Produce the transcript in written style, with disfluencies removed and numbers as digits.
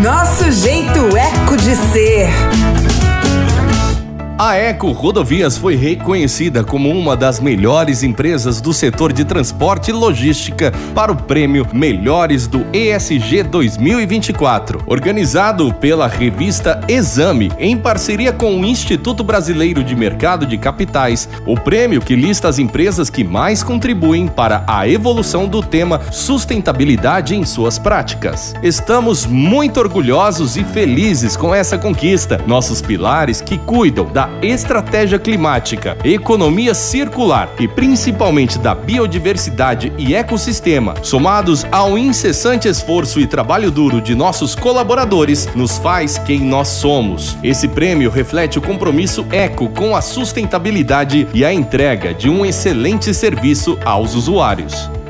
Nosso jeito eco de ser. A Eco Rodovias foi reconhecida como uma das melhores empresas do setor de transporte e logística para o prêmio Melhores do ESG 2024, organizado pela revista Exame, em parceria com o Instituto Brasileiro de Mercado de Capitais, o prêmio que lista as empresas que mais contribuem para a evolução do tema sustentabilidade em suas práticas. Estamos muito orgulhosos e felizes com essa conquista. Nossos pilares que cuidam da estratégia climática, economia circular e principalmente da biodiversidade e ecossistema, somados ao incessante esforço e trabalho duro de nossos colaboradores, nos faz quem nós somos. Esse prêmio reflete o compromisso Eco com a sustentabilidade e a entrega de um excelente serviço aos usuários.